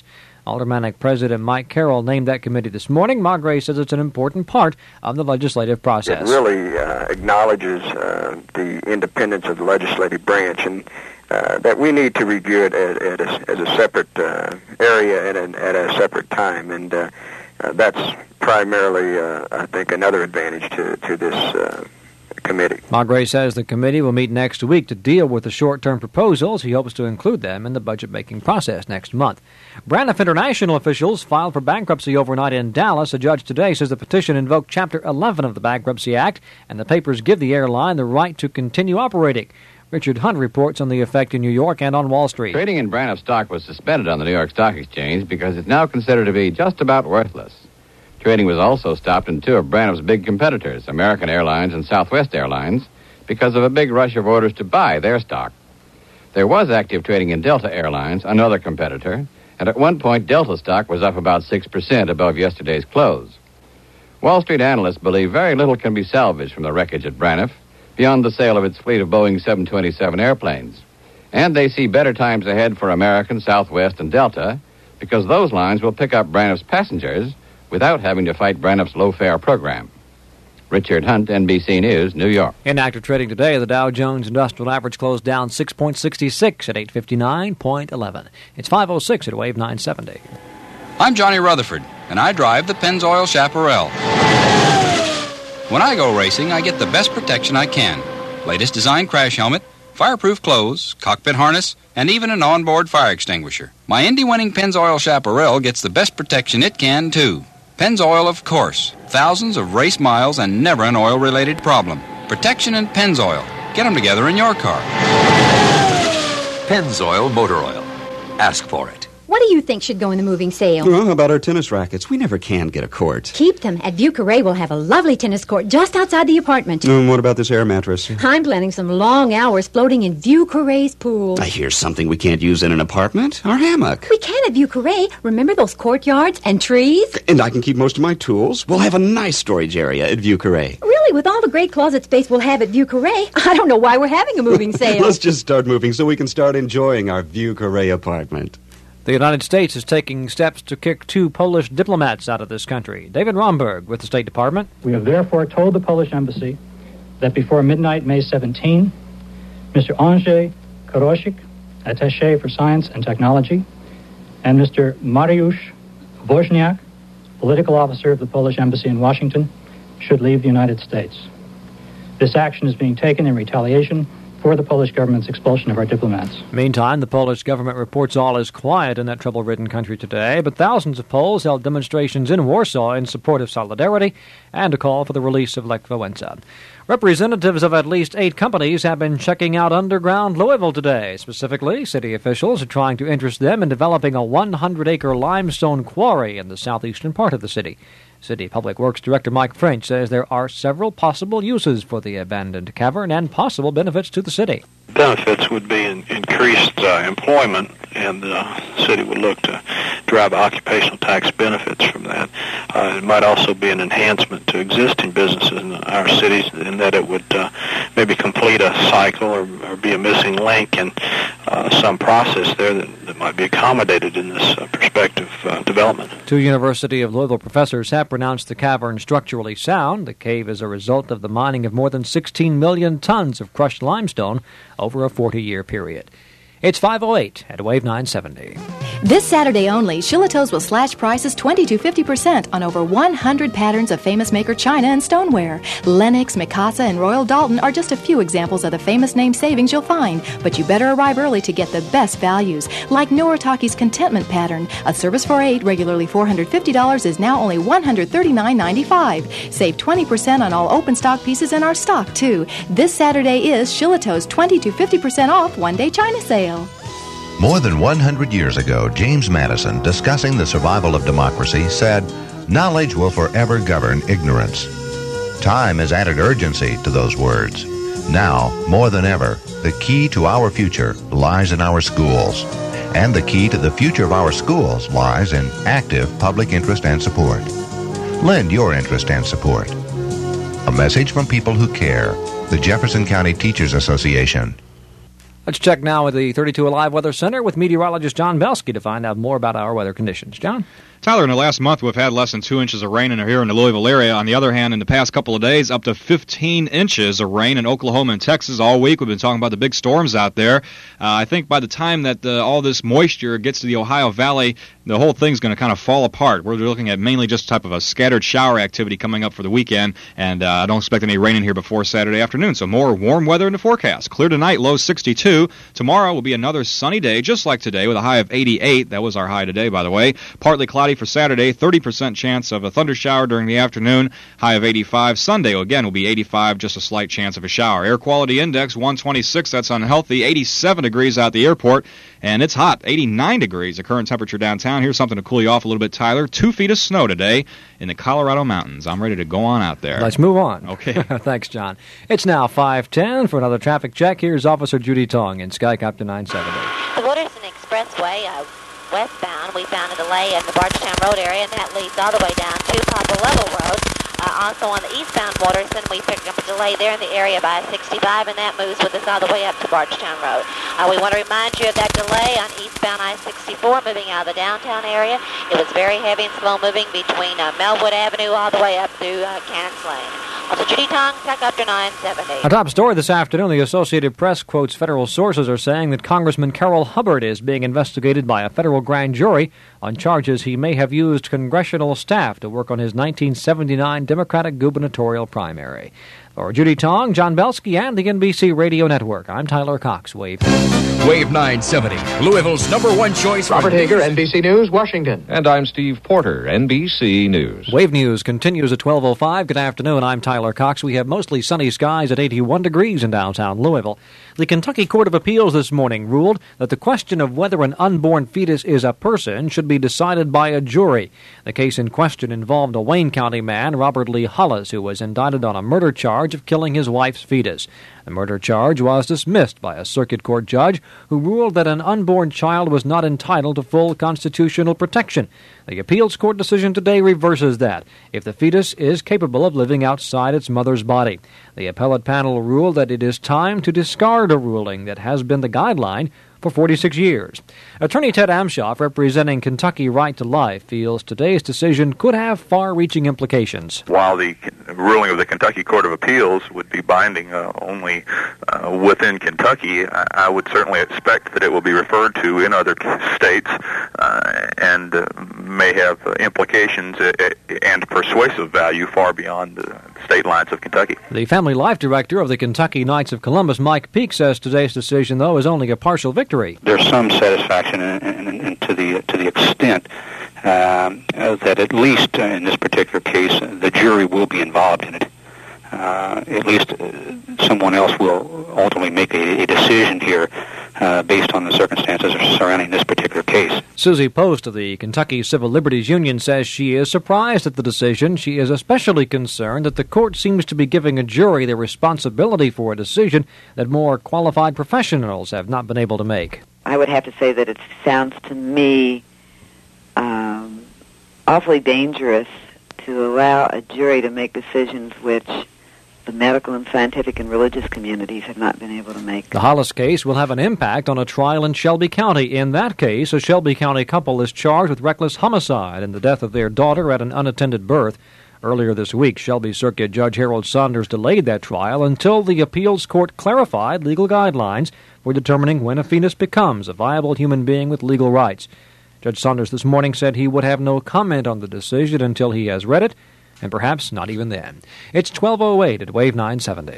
Aldermanic President Mike Carroll named that committee this morning. Ma Gray says it's an important part of the legislative process. It really uh, acknowledges uh, the independence of the legislative branch, and uh, that we need to review it at, at a, as a separate uh, area and at, at a separate time, and uh, uh, that's primarily, uh, I think, another advantage to, to this uh, committee. Ma Gray says the committee will meet next week to deal with the short-term proposals. He hopes to include them in the budget-making process next month. Braniff International officials filed for bankruptcy overnight in Dallas. A judge today says the petition invoked Chapter eleven of the Bankruptcy Act, and the papers give the airline the right to continue operating. Richard Hunt reports on the effect in New York and on Wall Street. Trading in Braniff stock was suspended on the New York Stock Exchange because it's now considered to be just about worthless. Trading was also stopped in two of Braniff's big competitors, American Airlines and Southwest Airlines, because of a big rush of orders to buy their stock. There was active trading in Delta Airlines, another competitor, and at one point Delta stock was up about six percent above yesterday's close. Wall Street analysts believe very little can be salvaged from the wreckage at Braniff beyond the sale of its fleet of Boeing seven twenty-seven airplanes. And they see better times ahead for American, Southwest, and Delta because those lines will pick up Braniff's passengers without having to fight Braniff's low-fare program. Richard Hunt, N B C News, New York. In active trading today, the Dow Jones Industrial Average closed down six point six six at eight fifty-nine point one one. It's five oh six at Wave nine seventy. I'm Johnny Rutherford, and I drive the Pennzoil Chaparral. When I go racing, I get the best protection I can. Latest design crash helmet, fireproof clothes, cockpit harness, and even an onboard fire extinguisher. My Indy-winning Pennzoil Chaparral gets the best protection it can, too. Pennzoil, of course. Thousands of race miles and never an oil-related problem. Protection and Pennzoil. Get them together in your car. Pennzoil Motor Oil. Ask for it. What do you think should go in the moving sale? Well, how about our tennis rackets? We never can get a court. Keep them. At View Carre, we'll have a lovely tennis court just outside the apartment. And what about this air mattress? I'm planning some long hours floating in View Carre's pool. I hear something we can't use in an apartment. Our hammock. We can at View Carre. Remember those courtyards and trees? And I can keep most of my tools. We'll have a nice storage area at View Carre. Really, with all the great closet space we'll have at View Carre, I don't know why we're having a moving sale. Let's just start moving so we can start enjoying our View Carre apartment. The United States is taking steps to kick two Polish diplomats out of this country. David Romberg with the State Department. We have therefore told the Polish embassy that before midnight, May seventeenth, Mister Andrzej Korosik, attaché for science and technology, and Mister Mariusz Wozniak, political officer of the Polish embassy in Washington, should leave the United States. This action is being taken in retaliation for the Polish government's expulsion of our diplomats. Meantime, the Polish government reports all is quiet in that trouble-ridden country today, but thousands of Poles held demonstrations in Warsaw in support of solidarity and a call for the release of Lech Wałęsa. Representatives of at least eight companies have been checking out underground Louisville today. Specifically, city officials are trying to interest them in developing a one hundred acre limestone quarry in the southeastern part of the city. City Public Works Director Mike French says there are several possible uses for the abandoned cavern and possible benefits to the city. Benefits would be in increased uh, employment, and the uh, city would look to drive occupational tax benefits from that. Uh, it might also be an enhancement to existing businesses in our cities in that it would uh, maybe complete a cycle or, or be a missing link in uh, some process there that, that might be accommodated in this uh, prospective uh, development. Two University of Louisville professors have pronounced the cavern structurally sound. The cave is a result of the mining of more than sixteen million tons of crushed limestone over a forty-year period. It's five oh eight at Wave nine seventy. This Saturday only, Shillitoe's will slash prices twenty to fifty percent on over one hundred patterns of famous maker china and stoneware. Lenox, Mikasa, and Royal Dalton are just a few examples of the famous name savings you'll find, but you better arrive early to get the best values. Like Noritaki's Contentment pattern, a service for eight, regularly four hundred fifty dollars, is now only one hundred thirty-nine ninety-five. Save twenty percent on all open stock pieces in our stock, too. This Saturday is Shillitoe's twenty to fifty percent off one-day china sale. More than one hundred years ago, James Madison, discussing the survival of democracy, said, "Knowledge will forever govern ignorance." Time has added urgency to those words. Now, more than ever, the key to our future lies in our schools. And the key to the future of our schools lies in active public interest and support. Lend your interest and support. A message from people who care. The Jefferson County Teachers Association. Let's check now with the thirty-two Alive Weather Center with meteorologist John Belsky to find out more about our weather conditions. John? Tyler, in the last month, we've had less than two inches of rain in here in the Louisville area. On the other hand, in the past couple of days, up to fifteen inches of rain in Oklahoma and Texas all week. We've been talking about the big storms out there. Uh, I think by the time that uh, all this moisture gets to the Ohio Valley, the whole thing's going to kind of fall apart. We're looking at mainly just type of a scattered shower activity coming up for the weekend, and uh, I don't expect any rain in here before Saturday afternoon. So more warm weather in the forecast. Clear tonight, low sixty-two. Tomorrow will be another sunny day, just like today, with a high of eighty-eight. That was our high today, by the way. Partly cloudy for Saturday, thirty percent chance of a thunder shower during the afternoon, high of eighty-five. Sunday, again, will be eighty-five, just a slight chance of a shower. Air quality index, one twenty-six. That's unhealthy. eighty-seven degrees out the airport, and it's hot. eighty-nine degrees, the current temperature downtown. Here's something to cool you off a little bit, Tyler. Two feet of snow today in the Colorado mountains. I'm ready to go on out there. Let's move on. Okay. Thanks, John. It's now five ten for another traffic check. Here's Officer Judy Tong in Skycopter nine seventy. The Wooderson Expressway, uh, westbound, we found a delay in the Bargetown Road area, and that leads all the way down to Poplar Level Road. Uh, also on the eastbound Waterson, we picked up a delay there in the area by sixty-five, and that moves with us all the way up to Bargetown Road. Uh, we want to remind you of that delay on eastbound I sixty-four moving out of the downtown area. It was very heavy and slow moving between uh, Melwood Avenue all the way up to uh, Cannons Lane. Also, Judy Tong, Skycopter nine seventy. A top story this afternoon, the Associated Press quotes federal sources are saying that Congressman Carroll Hubbard is being investigated by a federal grand jury on charges he may have used congressional staff to work on his nineteen seventy-nine Democratic gubernatorial primary. For Judy Tong, John Belsky, and the N B C Radio Network, I'm Tyler Cox. Wave. Wave nine seventy, Louisville's number one choice. Robert Hager, N B C News, Washington. And I'm Steve Porter, N B C News. Wave News continues at twelve oh five. Good afternoon, I'm Tyler Cox. We have mostly sunny skies at eighty-one degrees in downtown Louisville. The Kentucky Court of Appeals this morning ruled that the question of whether an unborn fetus is a person should be decided by a jury. The case in question involved a Wayne County man, Robert Lee Hollis, who was indicted on a murder charge of killing his wife's fetus. The murder charge was dismissed by a circuit court judge who ruled that an unborn child was not entitled to full constitutional protection. The appeals court decision today reverses that, if the fetus is capable of living outside its mother's body. The appellate panel ruled that it is time to discard a ruling that has been the guideline for forty-six years. Attorney Ted Amshoff, representing Kentucky Right to Life, feels today's decision could have far-reaching implications. While the ruling of the Kentucky Court of Appeals would be binding uh, only uh, within Kentucky, I, I would certainly expect that it will be referred to in other states uh, and uh, may have uh, implications uh, and persuasive value far beyond the state lines of Kentucky. The Family Life Director of the Kentucky Knights of Columbus, Mike Peake, says today's decision, though, is only a partial victory. There's some satisfaction in, in, in, to the to the extent um, uh, that at least uh, in this particular case, uh, the jury will be involved in it. Uh, at least uh, someone else will ultimately make a, a decision here uh, based on the circumstances surrounding this particular case. Susie Post of the Kentucky Civil Liberties Union says she is surprised at the decision. She is especially concerned that the court seems to be giving a jury the responsibility for a decision that more qualified professionals have not been able to make. I would have to say that it sounds to me um, awfully dangerous to allow a jury to make decisions which the medical and scientific and religious communities have not been able to make. The Hollis case will have an impact on a trial in Shelby County. In that case, a Shelby County couple is charged with reckless homicide in the death of their daughter at an unattended birth. Earlier this week, Shelby Circuit Judge Harold Saunders delayed that trial until the appeals court clarified legal guidelines for determining when a fetus becomes a viable human being with legal rights. Judge Saunders this morning said he would have no comment on the decision until he has read it, and perhaps not even then. It's twelve oh eight at Wave nine seventy.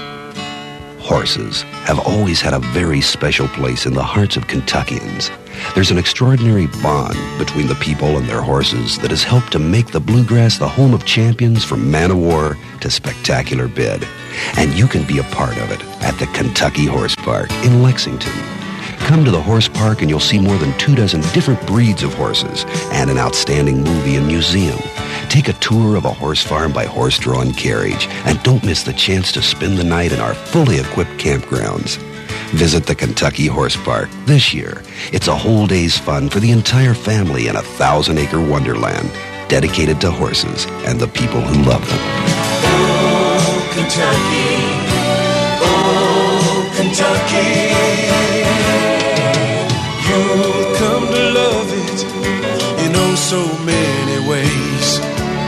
Horses have always had a very special place in the hearts of Kentuckians. There's an extraordinary bond between the people and their horses that has helped to make the Bluegrass the home of champions from Man o' War to Spectacular Bid. And you can be a part of it at the Kentucky Horse Park in Lexington. Come to the horse park and you'll see more than two dozen different breeds of horses and an outstanding movie and museum. Take a tour of a horse farm by horse-drawn carriage and don't miss the chance to spend the night in our fully equipped campgrounds. Visit the Kentucky Horse Park this year. It's a whole day's fun for the entire family in a thousand-acre wonderland dedicated to horses and the people who love them. Oh, Kentucky. Oh, Kentucky. Kentucky. You'll come to love it in oh so many ways.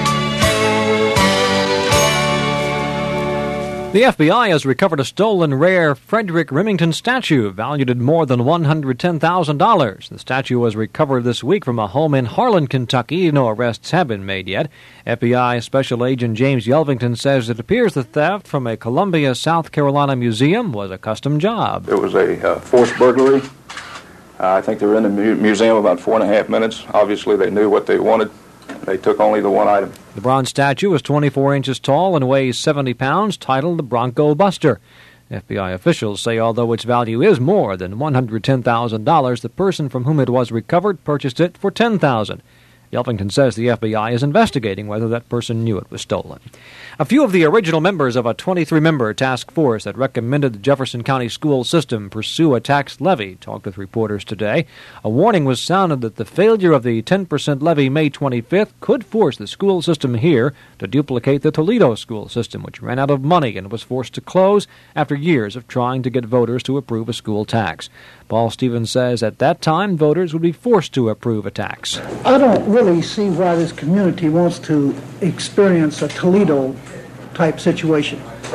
The F B I has recovered a stolen rare Frederick Remington statue valued at more than one hundred ten thousand dollars. The statue was recovered this week from a home in Harlan, Kentucky. No arrests have been made yet. F B I Special Agent James Yelvington says it appears the theft from a Columbia, South Carolina museum was a custom job. It was a uh, forced burglary. Uh, I think they were in the mu- museum about four and a half minutes. Obviously, they knew what they wanted. They took only the one item. The bronze statue is twenty-four inches tall and weighs seventy pounds, titled the Bronco Buster. F B I officials say although its value is more than one hundred ten thousand dollars, the person from whom it was recovered purchased it for ten thousand dollars. Yelvington says the F B I is investigating whether that person knew it was stolen. A few of the original members of a twenty-three member task force that recommended the Jefferson County school system pursue a tax levy talked with reporters today. A warning was sounded that the failure of the ten percent levy May twenty-fifth could force the school system here to duplicate the Toledo school system, which ran out of money and was forced to close after years of trying to get voters to approve a school tax. Paul Stevens says at that time voters would be forced to approve a tax. I don't really see why this community wants to experience a Toledo-type situation.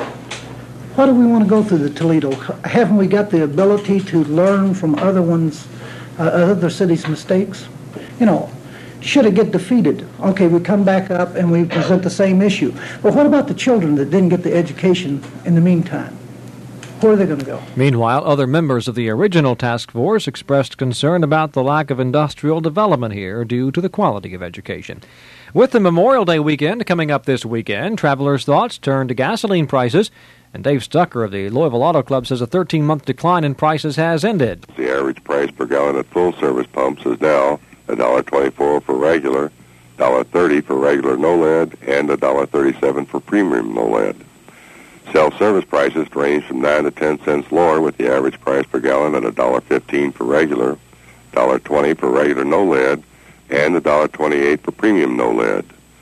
Why do we want to go through the Toledo? Haven't we got the ability to learn from other ones, uh, other cities' mistakes? You know, should it get defeated? Okay, we come back up and we present the same issue. But what about the children that didn't get the education in the meantime? Where are they going to go? Meanwhile, other members of the original task force expressed concern about the lack of industrial development here due to the quality of education. With the Memorial Day weekend coming up this weekend, travelers' thoughts turn to gasoline prices, and Dave Stucker of the Louisville Auto Club says a thirteen-month decline in prices has ended. The average price per gallon at full-service pumps is now one dollar twenty-four for regular, one dollar thirty for regular no-lead, and one dollar thirty-seven for premium no-lead. Self-service prices range from nine to ten cents lower, with the average price per gallon at one dollar fifteen for regular, one dollar twenty for regular no-lead, and one dollar twenty-eight for premium no-lead.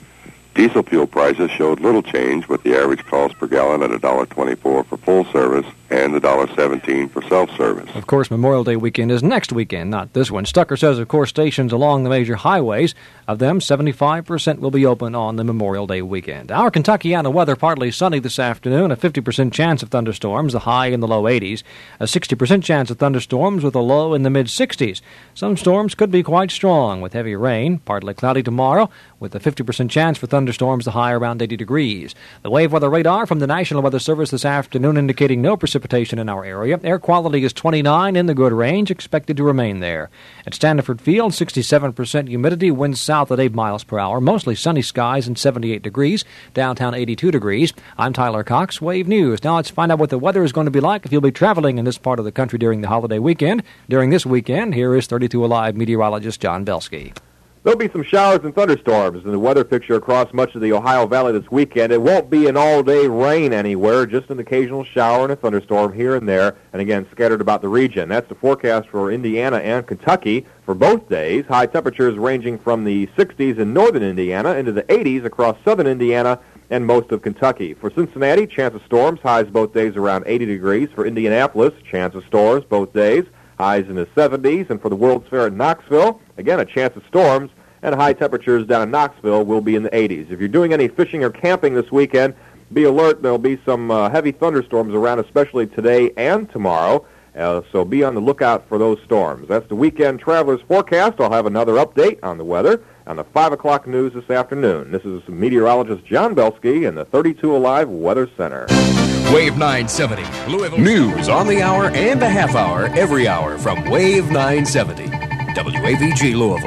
Diesel fuel prices showed little change, with the average cost per gallon at one dollar twenty-four for full service and one dollar seventeen for self-service. Of course, Memorial Day weekend is next weekend, not this one. Stucker says, of course, stations along the major highways, of them, seventy-five percent will be open on the Memorial Day weekend. Our Kentuckiana weather, partly sunny this afternoon, a fifty percent chance of thunderstorms, a high in the low eighties, a sixty percent chance of thunderstorms with a low in the mid-sixties. Some storms could be quite strong with heavy rain, partly cloudy tomorrow, with a fifty percent chance for thunderstorms, the high around eighty degrees. The wave weather radar from the National Weather Service this afternoon indicating no precipitation in our area. Air quality is twenty-nine, in the good range, expected to remain there. At Standiford Field, sixty-seven percent humidity, winds south at eight miles per hour, mostly sunny skies and seventy-eight degrees, downtown eighty-two degrees. I'm Tyler Cox, Wave News. Now let's find out what the weather is going to be like if you'll be traveling in this part of the country during the holiday weekend. During this weekend, here is thirty-two Alive meteorologist John Belsky. There'll be some showers and thunderstorms in the weather picture across much of the Ohio Valley this weekend. It won't be an all-day rain anywhere, just an occasional shower and a thunderstorm here and there, and again, scattered about the region. That's the forecast for Indiana and Kentucky for both days. High temperatures ranging from the sixties in northern Indiana into the eighties across southern Indiana and most of Kentucky. For Cincinnati, chance of storms, highs both days around eighty degrees. For Indianapolis, chance of storms both days, highs in the seventies. And for the World's Fair at Knoxville, again, a chance of storms, and high temperatures down in Knoxville will be in the eighties. If you're doing any fishing or camping this weekend, be alert. There'll be some uh, heavy thunderstorms around, especially today and tomorrow, uh, so be on the lookout for those storms. That's the Weekend Traveler's Forecast. I'll have another update on the weather on the five o'clock news this afternoon. This is meteorologist John Belsky in the thirty-two Alive Weather Center. Wave nine seventy, Louisville. News on the hour and a half hour every hour from Wave nine seventy. W A V G Louisville.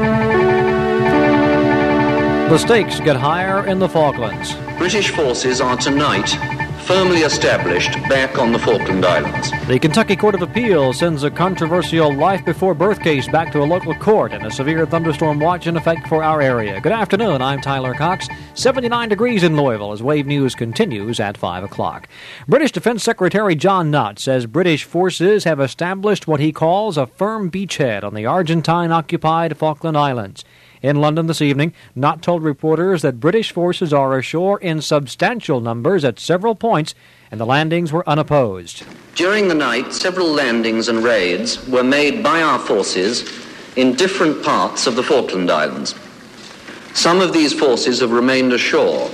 The stakes get higher in the Falklands. British forces are tonight firmly established back on the Falkland Islands. The Kentucky Court of Appeals sends a controversial life-before-birth case back to a local court, and a severe thunderstorm watch in effect for our area. Good afternoon, I'm Tyler Cox. seventy-nine degrees in Louisville as Wave News continues at five o'clock. British Defense Secretary John Nutt says British forces have established what he calls a firm beachhead on the Argentine-occupied Falkland Islands. In London this evening, Knott told reporters that British forces are ashore in substantial numbers at several points, and the landings were unopposed. During the night, several landings and raids were made by our forces in different parts of the Falkland Islands. Some of these forces have remained ashore.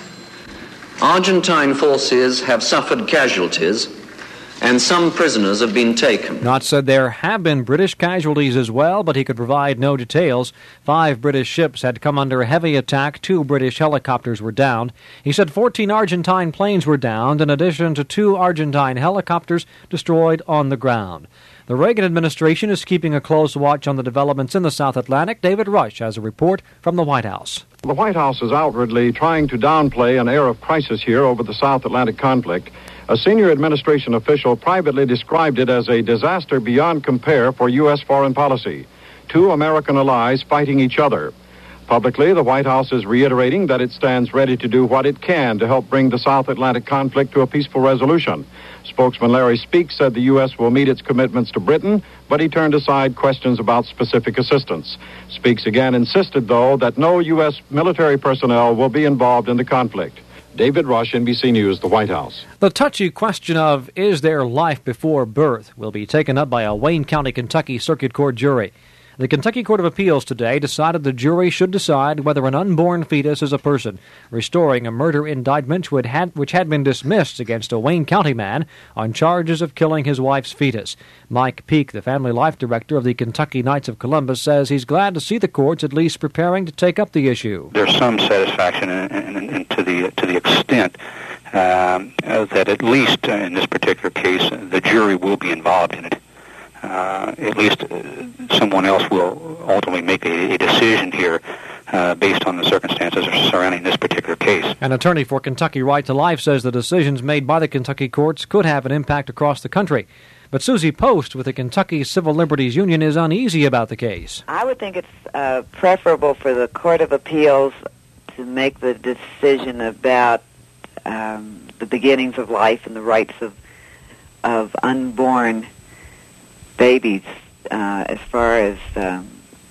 Argentine forces have suffered casualties, and some prisoners have been taken. Knott said there have been British casualties as well, but he could provide no details. Five British ships had come under heavy attack. Two British helicopters were downed. He said fourteen Argentine planes were downed, in addition to two Argentine helicopters destroyed on the ground. The Reagan administration is keeping a close watch on the developments in the South Atlantic. David Rush has a report from the White House. The White House is outwardly trying to downplay an air of crisis here over the South Atlantic conflict. A senior administration official privately described it as a disaster beyond compare for U S foreign policy. Two American allies fighting each other. Publicly, the White House is reiterating that it stands ready to do what it can to help bring the South Atlantic conflict to a peaceful resolution. Spokesman Larry Speake said the U S will meet its commitments to Britain, but he turned aside questions about specific assistance. Speakes again insisted, though, that no U S military personnel will be involved in the conflict. David Rush, N B C News, the White House. The touchy question of is there life before birth will be taken up by a Wayne County, Kentucky Circuit Court jury. The Kentucky Court of Appeals today decided the jury should decide whether an unborn fetus is a person, restoring a murder indictment which had, which had been dismissed against a Wayne County man on charges of killing his wife's fetus. Mike Peake, the family life director of the Kentucky Knights of Columbus, says he's glad to see the courts at least preparing to take up the issue. There's some satisfaction in, in, in, to the to the extent um, that at least in this particular case the jury will be involved in it. Uh, at least uh, someone else will ultimately make a, a decision here uh, based on the circumstances surrounding this particular case. An attorney for Kentucky Right to Life says the decisions made by the Kentucky courts could have an impact across the country. But Susie Post with the Kentucky Civil Liberties Union is uneasy about the case. I would think it's uh, preferable for the Court of Appeals to make the decision about um, the beginnings of life and the rights of of unborn babies, uh, as far as um,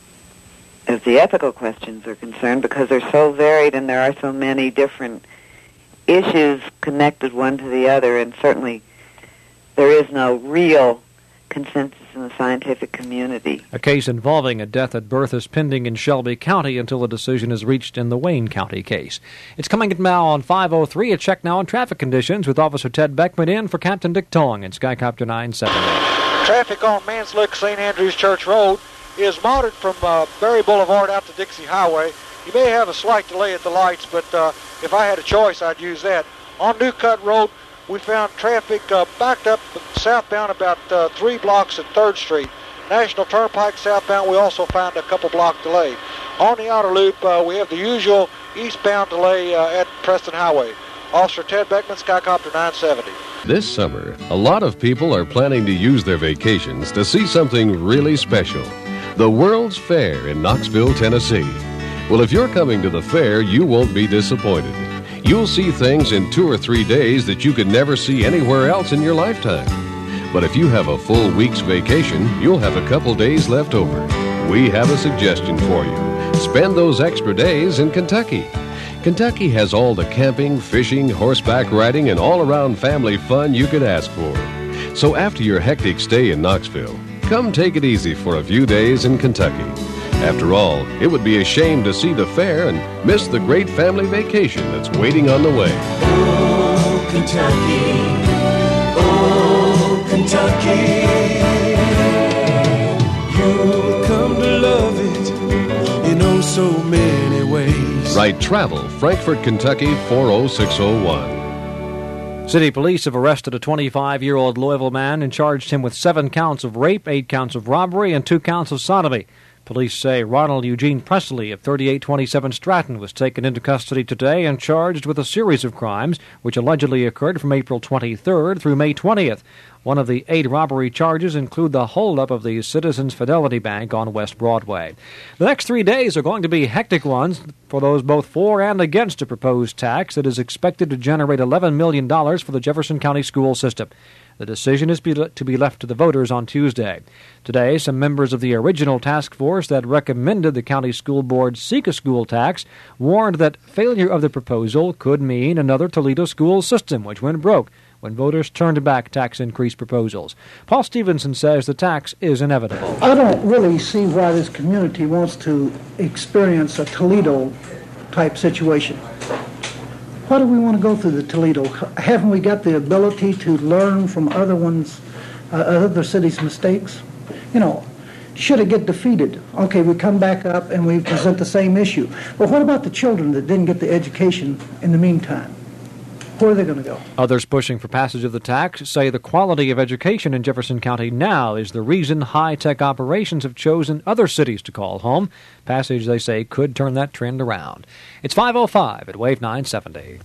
as the ethical questions are concerned, because they're so varied and there are so many different issues connected one to the other, and certainly there is no real consensus in the scientific community. A case involving a death at birth is pending in Shelby County until a decision is reached in the Wayne County case. It's coming at now on five oh three. A check now on traffic conditions with Officer Ted Beckman in for Captain Dick Tong in Skycopter nine seventy. Traffic on Manslick Saint Andrews Church Road is moderate from uh, Berry Boulevard out to Dixie Highway. You may have a slight delay at the lights, but uh, if I had a choice, I'd use that. On New Cut Road, we found traffic uh, backed up southbound about uh, three blocks at third Street. National Turnpike southbound, we also found a couple block delay. On the outer loop, uh, we have the usual eastbound delay uh, at Preston Highway. Officer Ted Beckman, Skycopter nine seventy. This summer, a lot of people are planning to use their vacations to see something really special. The World's Fair in Knoxville, Tennessee. Well, if you're coming to the fair, you won't be disappointed. You'll see things in two or three days that you could never see anywhere else in your lifetime. But if you have a full week's vacation, you'll have a couple days left over. We have a suggestion for you. Spend those extra days in Kentucky. Kentucky has all the camping, fishing, horseback riding, and all-around family fun you could ask for. So after your hectic stay in Knoxville, come take it easy for a few days in Kentucky. After all, it would be a shame to see the fair and miss the great family vacation that's waiting on the way. Oh, Kentucky, oh, Kentucky, you'll come to love it in oh so many ways. Right Travel, Frankfort, Kentucky, four oh six oh one. City police have arrested a twenty-five-year-old Louisville man and charged him with seven counts of rape, eight counts of robbery, and two counts of sodomy. Police say Ronald Eugene Presley of thirty-eight twenty-seven Stratton was taken into custody today and charged with a series of crimes which allegedly occurred from April twenty-third through May twentieth. One of the eight robbery charges include the holdup of the Citizens Fidelity Bank on West Broadway. The next three days are going to be hectic ones for those both for and against a proposed tax that is expected to generate eleven million dollars for the Jefferson County school system. The decision is be le- to be left to the voters on Tuesday. Today, some members of the original task force that recommended the county school board seek a school tax warned that failure of the proposal could mean another Toledo school system which went broke when voters turned back tax increase proposals. Paul Stevenson says the tax is inevitable. I don't really see why this community wants to experience a Toledo-type situation. Why do we want to go through the Toledo? Haven't we got the ability to learn from other ones, uh, other cities' mistakes? You know, should it get defeated? Okay, we come back up and we present the same issue. But what about the children that didn't get the education in the meantime? Where are they going to go? Others pushing for passage of the tax say the quality of education in Jefferson County now is the reason high-tech operations have chosen other cities to call home. Passage, they say, could turn that trend around. It's five oh five at Wave nine seventy.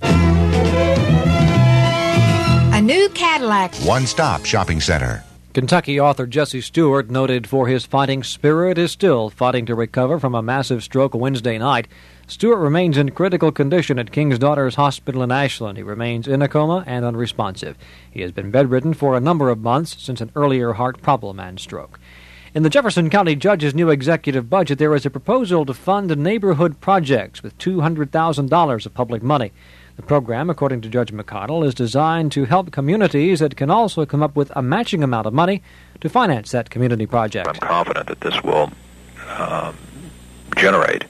A new Cadillac. One-stop shopping center. Kentucky author Jesse Stewart, noted for his fighting spirit, is still fighting to recover from a massive stroke Wednesday night. Stewart remains in critical condition at King's Daughters Hospital in Ashland. He remains in a coma and unresponsive. He has been bedridden for a number of months since an earlier heart problem and stroke. In the Jefferson County Judge's new executive budget, there is a proposal to fund neighborhood projects with two hundred thousand dollars of public money. The program, according to Judge McConnell, is designed to help communities that can also come up with a matching amount of money to finance that community project. I'm confident that this will um, generate,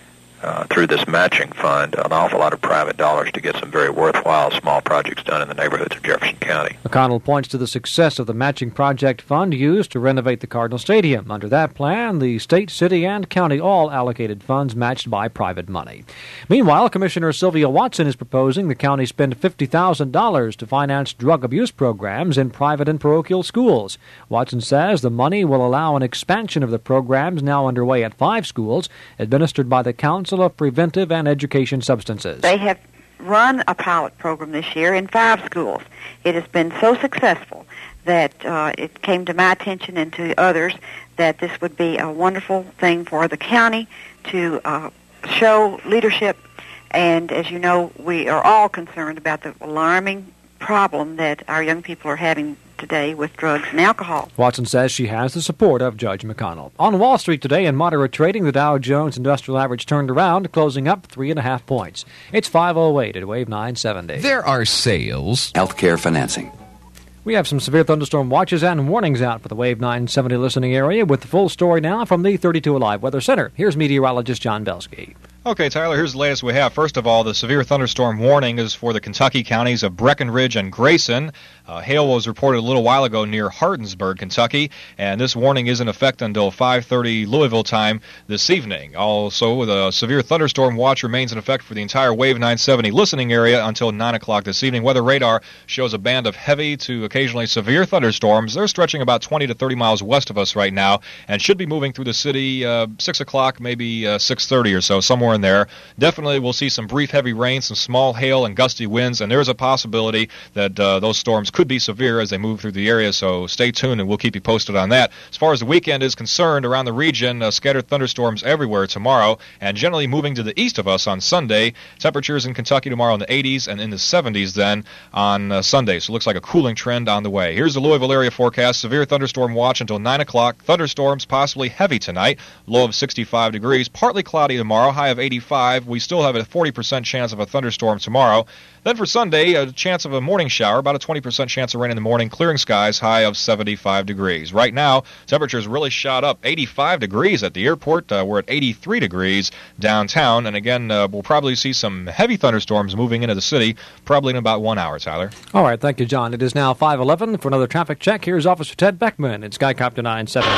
uh, through this matching fund, an awful lot of private dollars to get some very worthwhile small projects done in the neighborhoods of Jefferson County. McConnell points to the success of the matching project fund used to renovate the Cardinal Stadium. Under that plan, the state, city, and county all allocated funds matched by private money. Meanwhile, Commissioner Sylvia Watson is proposing the county spend fifty thousand dollars to finance drug abuse programs in private and parochial schools. Watson says the money will allow an expansion of the programs now underway at five schools administered by the Council of Preventive and Education Substances. They have run a pilot program this year in five schools. It has been so successful that uh, it came to my attention and to others that this would be a wonderful thing for the county to uh, show leadership. And as you know, we are all concerned about the alarming problem that our young people are having today with drugs and alcohol. Watson says she has the support of Judge McConnell. On Wall Street today, in moderate trading, the Dow Jones Industrial Average turned around, closing up three and a half points. It's five oh eight at Wave nine seventy. There are sales. Healthcare financing. We have some severe thunderstorm watches and warnings out for the Wave nine seventy listening area with the full story now from the thirty-two Alive Weather Center. Here's meteorologist John Belsky. Okay, Tyler, here's the latest we have. First of all, the severe thunderstorm warning is for the Kentucky counties of Breckenridge and Grayson. Uh, hail was reported a little while ago near Hardinsburg, Kentucky, and this warning is in effect until five thirty Louisville time this evening. Also, the severe thunderstorm watch remains in effect for the entire Wave nine seventy listening area until nine o'clock this evening. Weather radar shows a band of heavy to occasionally severe thunderstorms. They're stretching about twenty to thirty miles west of us right now and should be moving through the city uh, six o'clock, maybe uh, six thirty or so, somewhere in there. Definitely we'll see some brief heavy rain, some small hail and gusty winds, and there's a possibility that uh, those storms could be severe as they move through the area, so stay tuned and we'll keep you posted on that. As far as the weekend is concerned, around the region, uh, scattered thunderstorms everywhere tomorrow, and generally moving to the east of us on Sunday. Temperatures in Kentucky tomorrow in the eighties and in the seventies then on uh, Sunday, so it looks like a cooling trend on the way. Here's the Louisville area forecast. Severe thunderstorm watch until nine o'clock. Thunderstorms possibly heavy tonight, low of sixty-five degrees. Partly cloudy tomorrow, high of eighty-five. We still have a forty percent chance of a thunderstorm tomorrow. Then for Sunday, a chance of a morning shower, about a twenty percent chance of rain in the morning, clearing skies, high of seventy-five degrees. Right now, temperatures really shot up, eighty-five degrees at the airport. Uh, we're at eighty-three degrees downtown, and again, uh, we'll probably see some heavy thunderstorms moving into the city, probably in about one hour, Tyler. All right, thank you, John. It is now five eleven. For another traffic check, here's Officer Ted Beckman in Skycopter nine seventy.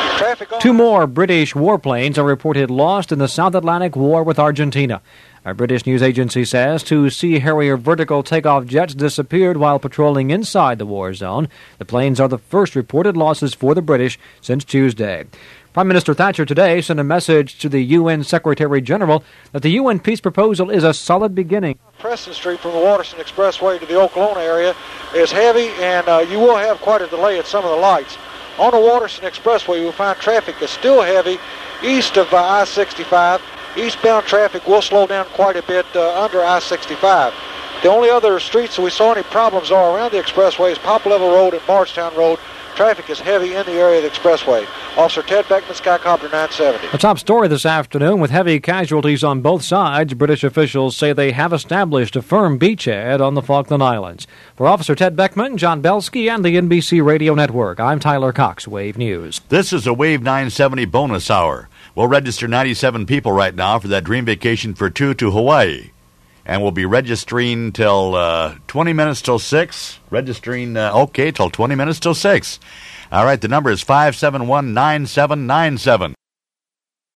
Two more British warplanes are reported lost in the South Atlantic War with Argentina. A British news agency says two Sea Harrier vertical takeoff jets disappeared while patrolling inside the war zone. The planes are the first reported losses for the British since Tuesday. Prime Minister Thatcher today sent a message to the U N Secretary General that the U N peace proposal is a solid beginning. Preston Street from the Waterston Expressway to the Okolona area is heavy, and uh, you will have quite a delay at some of the lights. On the Waterston Expressway, you'll find traffic is still heavy east of uh, I sixty-five. Eastbound traffic will slow down quite a bit uh, under I sixty-five. The only other streets that we saw any problems are around the expressway is Pop Level Road and Bardstown Road. Traffic is heavy in the area of the expressway. Officer Ted Beckman, Skycopter nine seventy. The top story this afternoon, with heavy casualties on both sides, British officials say they have established a firm beachhead on the Falkland Islands. For Officer Ted Beckman, John Belsky, and the N B C Radio Network, I'm Tyler Cox, Wave News. This is a Wave nine seventy bonus hour. We'll register ninety-seven people right now for that dream vacation for two to Hawaii. And we'll be registering till uh, twenty minutes till six. Registering, uh, okay, till twenty minutes till six. All right, the number is five seven one, nine seven nine seven.